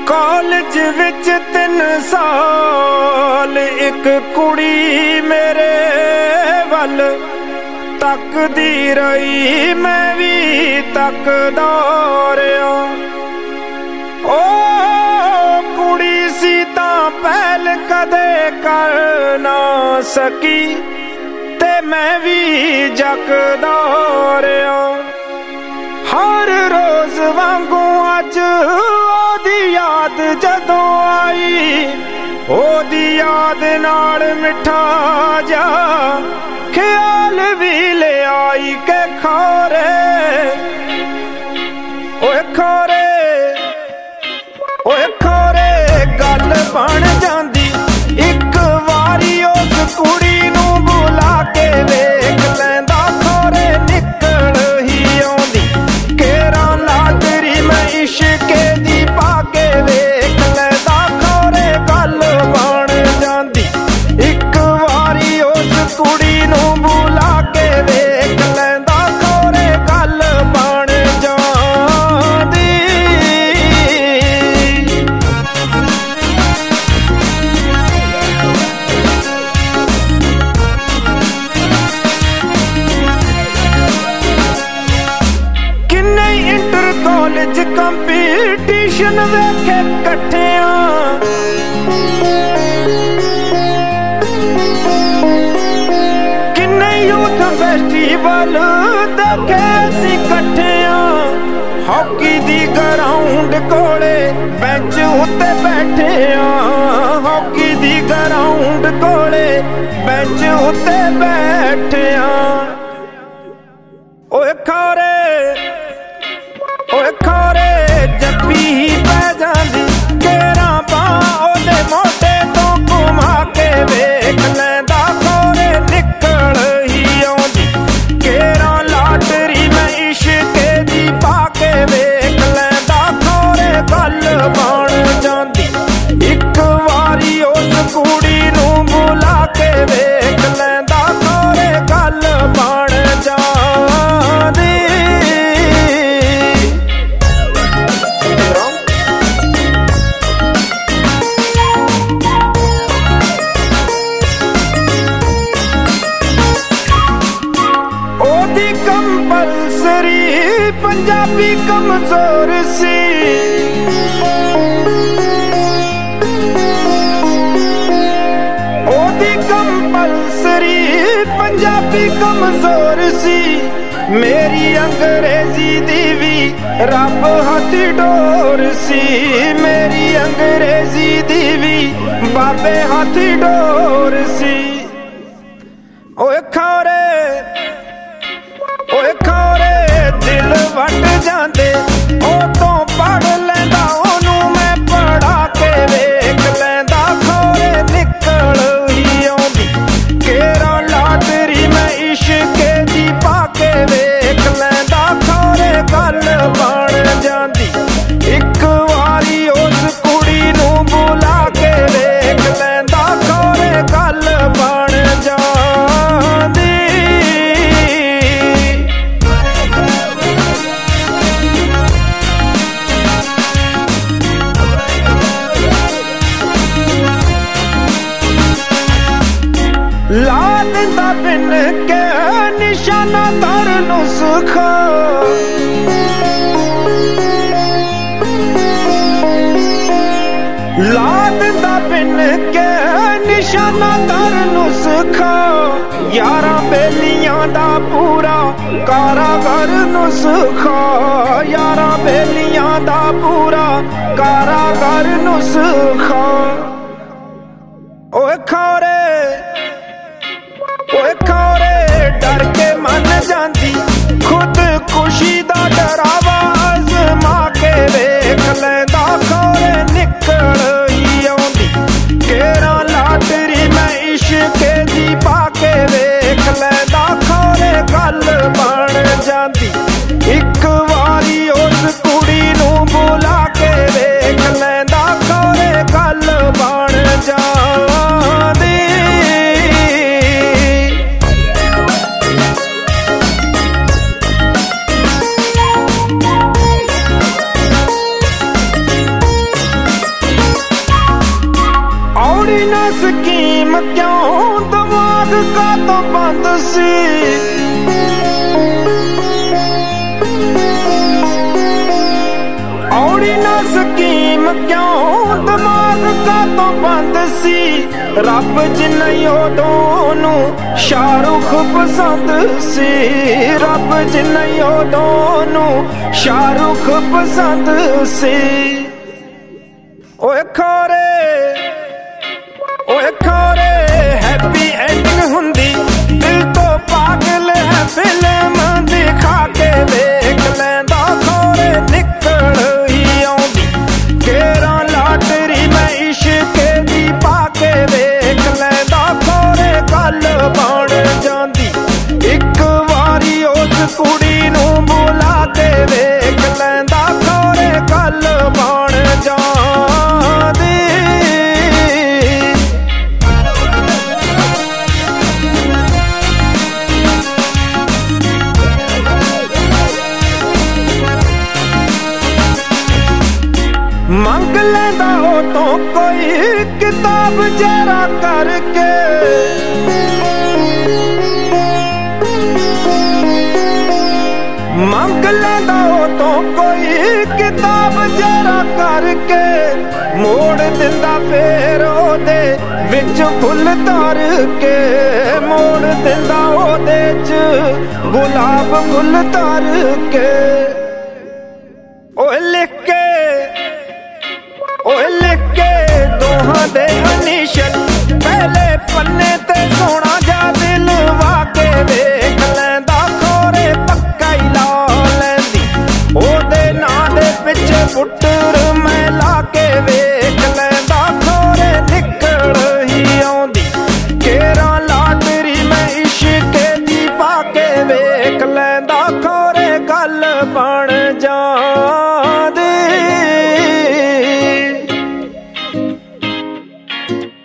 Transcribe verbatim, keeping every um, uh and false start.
College ਵਿੱਚ ਤਿੰਨ ਸਾਲ ਇੱਕ ਕੁੜੀ ਮੇਰੇ ਵੱਲ ਤੱਕਦੀ ਰਹੀ, ਮੈਂ ਵੀ ਤੱਕਦਾ ਰਿਹਾ। ਉਹ ਕੁੜੀ ਸੀ ਤਾਂ ਪਹਿਲ ਕਦੇ ਕਰ ਨਾ ਸਕੀ ਤੇ ਮੈਂ ਵੀ ਜਗਦਾ ਰਿਹਾ। ਹਰ ਰੋਜ਼ ਵਾਂਗੂ ਅੱਜ ਉਹਦੀ ਯਾਦ ਜਦੋਂ ਆਈ, ਉਹਦੀ ਯਾਦ ਨਾਲ ਮਿੱਠਾ ਜਾ ਖਿਆਲ ਵੀ ਲਿਆਈ ਕਿ ਖੋਰੇ ਓਏ ਖੋਰੇ ਓਏ ਖੋਰੇ ਗੱਲ ਬਣ ਜਾਂਦੀ ਇੱਕ ਵਾਰੀ ਉਸ ਕੁੜੀ ਨੂੰ ਬੁਲਾ ਕੇ ਵੇਖ ਲੈਂਦਾ। ਖੋਰੇ ਨਿਕਲ ਹੀ ਆਉਂਦੀ ਕੇਰਾਂ ਲਾਟਰੀ ਮੈਂ ਇਸ਼ਕੇ ਦੀ ਪਾ ਕੇ ਵੇਖ ਲੈਂਦਾ। ਖੋਰੇ ਗੱਲ ਬਣ ਜਾਂਦੀ ਇੱਕ ਵਾਰੀ ਉਸ ਕੁੜੀ ਨੂੰ ਬੁਲਾ ਕੇ ਵੇਖ ਲੈਂਦਾ। ਖੋਰੇ ਗੱਲ ਬਣ ਜਾਂਦੀ। ਕਿੰਨੇ ਇੰਟਰ ਕਾਲਜ ਕੰਪੀਟੀਸ਼ਨ ਵੇਖੇ ਇਕੱਠਿਆਂ, ਕਿੰਨੇ ਯੂਥ ਫੈਸਟੀਵਲ ਦੇਖੇ ਅਸੀਂ ਇਕੱਠਿਆਂ। ਹਾਕੀ ਦੀ ਗਰਾਊਂਡ ਕੋਲੇ ਬੈਂਚ ਉੱਤੇ ਬੈਠਿਆਂ, ਹਾਕੀ ਦੀ ਗਰਾਊਂਡ ਕੋਲੇ ਬੈਂਚ ਉੱਤੇ ਬੈਠਿਆਂ। ਓਏ ਖੋਰੇ ਓਏ ਖੋਰੇ ਜੱਫੀ ਪੈ ਜਾਂਦੀ ਕੇਰਾਂ ਬਾਂਹ ਉਹਦੇ ਮੋਢੇ ਤੋਂ ਘੁਮਾ ਕੇ ਵੇਖ ਲੈਂਦਾ। ਖੋਰੇ ਨਿਕਲ ਹੀ ਆਉਂਦੀ ਕੇਰਾਂ ਲਾਟਰੀ ਮੈਂ ਇਸ਼ਕੇ ਦੀ ਪਾ ਕੇ ਵੇਖ ਲੈਂਦਾ। ਖੋਰੇ ਗੱਲ ਬਣ ਜਾਂਦੀ ਇੱਕ ਵਾਰੀ ਉਸ ਕੁੜੀ ਨੂੰ ਬੁਲਾ ਕੇ ਵੇਖ ਲੈਂਦਾ। ਖੋਰੇ ਗੱਲ ਬਣ ਜਾਂਦੀ। ਉਹਦੀ ਕੰਪਲਸਰੀ ਪੰਜਾਬੀ ਕਮਜ਼ੋਰ ਸੀ, ਉਹਦੀ ਕੰਪਲਸਰੀ ਪੰਜਾਬੀ ਕਮਜ਼ੋਰ ਸੀ। ਮੇਰੀ ਅੰਗਰੇਜ਼ੀ ਦੀ ਵੀ ਰੱਬ ਹੱਥ ਡੋਰ ਸੀ, ਮੇਰੀ ਅੰਗਰੇਜ਼ੀ ਦੀ ਵੀ ਬਾਬੇ ਹੱਥ ਡੋਰ ਸੀ। ਓਏ ਖੋਰੇ ਓਏ ਖੋਰੇ ਦਿਲ ਵੱਟ ਜਾਂਦੇ ਉਹ ਤੋਂ ਪੜ ਲੈਂਦਾ ਉਹਨੂੰ ਮੈਂ ਪੜਾ ਕੇ ਵੇਖ ਲੈਂਦਾ। ਖੋਰੇ ਨਿਕਲ ਹੀ ਆਉਂਦੀ ਕੇਰਾਂ ਲਾਟਰੀ ਮੈਂ ਇਸ਼ਕੇ ਦੀ ਪਾ ਕੇ ਵੇਖ ਲੈਂਦਾ। ਖੋਰੇ ਗੱਲ ਬਣ ਜਾਂਦੀ ਇੱਕ ਵਾਰੀ ਉਸ ਕੁੜੀ ਨੂੰ ਬੁਲਾ ਕੇ ਵੇਖ ਲੈਂਦਾ। ਖੋਰੇ ਗੱਲ ਬਣ ਜਾਂਦੀ। ਲਾ ਦਿੰਦਾ ਬਿਨ ਕੇ ਨਿਸ਼ਾਨਾ ਧਰ ਨੂੰ ਸੁਖਾ, ਲਾ ਦਿੰਦਾ ਬਿਨ ਕੇ ਨਿਸ਼ਾਨਾ ਧਰ ਨੂੰ ਸੁਖਾ। ਯਾਰਾਂ ਬੇਲੀਆਂ ਦਾ ਪੂਰਾ ਕਾਰਾਗਰ ਨੂੰ ਸੁਖਾ, ਯਾਰਾਂ ਬੇਲੀਆਂ ਦਾ ਪੂਰਾ ਕਾਰਾਗਰ ਨੂੰ ਸੁਖਾ। ਓਏ ਖੋਰੇ ਓਏ ਖੋਰੇ ਡਰ ਕੇ ਮੰਨ ਜਾਂਦੀ ਖੁਦ ਖੁਸ਼ੀ ਦਾ ਡਰਾਵਾ ਅਜ਼ਮਾ ਕੇ ਵੇਖ ਲੈਂਦਾ। ਖੋਰੇ ਨਿਕਲ ਹੀ ਆਉਂਦੀ ਕੇਰਾਂ ਲਾਟਰੀ ਮੈਂ ਇਸ਼ਕੇ ਦੀ ਪਾ ਕੇ ਵੇਖ ਲੈਂਦਾ। ਖੋਰੇ ਗੱਲ ਬਣ ਜਾਂਦੀ ਇੱਕ ਵਾਰੀ ਉਸ ਕੁੜੀ ਨੂੰ ਬੁਲਾ ਕੇ ਵੇਖ ਲੈਂਦਾ। ਖੋਰੇ ਗੱਲ ਬਣ ਜਾਂਦੀ। ਸਕੀਮ ਕਿਉਂ ਦਿਮਾਗ ਕਾਤੋਂ ਬੰਦ ਸੀ। ਔੜੀ ਨਾ ਸਕੀਮ ਕਿਉਂ ਦਿਮਾਗ ਕਾਤੋਂ ਬੰਦ ਸੀ। ਰੱਬ ਜਿੰਨੀ ਉਦੋਂ ਨੂੰ ਸ਼ਾਹਰੁਖ ਪਸੰਦ ਸੀ। ਰੱਬ ਜਿੰਨੀ ਉਦੋਂ ਨੂੰ ਸ਼ਾਹਰੁਖ ਪਸੰਦ ਸੀ। ਓਏ ਖੋਰੇ ਓਏ ਖੋਰੇ ਹੈਪੀ ਐਂਡਿੰਗ ਹੁੰਦੀ ਦਿਲ ਤੋਂ ਪਾਗਲ ਹੈ ਫਿਲਮ ਦਿਖਾ ਕੇ ਵੇਖ ਲੈਂਦਾ। ਖੋਰੇ ਨਿਕਲ ਹੀ ਆਉਂਦੀ ਕੇਰਾਂ ਲਾਟਰੀ ਮੈਂ ਇਸ਼ਕ ਦੀ ਪਾ ਕੇ ਵੇਖ ਲੈਂਦਾ। ਖੋਰੇ ਗੱਲ ਬਣ ਜਾਂਦੀ ਇੱਕ ਵਾਰੀ ਉਸ ਕੁੜੀ ਨੂੰ ਬੁਲਾ ਕੇ ਵੇਖ ਲੈਂਦਾ। ਖੋਰੇ ਗੱਲ ਬਣ ਜਾਂਦੀ। ਮੰਗ ਲੈਂਦਾ ਉਹ ਤੋਂ ਕੋਈ ਕਿਤਾਬ ਜਰਾ ਕਰਕੇ। ਮੰਗ ਲੈਂਦਾ ਉਹ ਤੋਂ ਕੋਈ ਕਿਤਾਬ ਜਰਾ ਕਰਕੇ। ਮੋੜ ਦਿੰਦਾ ਫੇਰ ਉਹਦੇ ਵਿੱਚ ਫੁੱਲ ਧਰ ਕੇ। ਮੋੜ ਦਿੰਦਾ ਉਹਦੇ ਚ ਗੁਲਾਬ ਫੁੱਲ ਧਰ ਕੇ। ਓਏ ਲਿਖ ਕੇ ਓਏ ਲਿਖ ਕੇ ਦੋਹਾਂ ਦੇ ਇਨੀਸ਼ਲ ਪਹਿਲੇ ਪੰਨੇ ਤੇ ਸੋਹਣਾ ਜਾ ਦਿਲ ਵਾ ਕੇ ਵੇਖ ਲੈਂਦਾ। ਖੋਰੇ ਪੱਕਾ ਹੀ ਲਾ ਲੈਂਦੀ ਉਹਦੇ ਨਾਂ ਦੇ ਪਿੱਛੇ ਪੁੱਟਰ ਮੈਂ ਲਾ ਕੇ ਵੇਖ ਲੈਂਦਾ। ਖੋਰੇ ਨਿਕਲ ਹੀ ਆਉਂਦੀ ਕੇਰਾਂ ਲਾਟਰੀ ਮੈਂ ਇਸ਼ਕ ਦੀ ਪਾ ਕੇ ਵੇਖ ਲੈਂਦਾ। ਖੋਰੇ ਗੱਲ ਬਣ ਜਾਂਦੀ।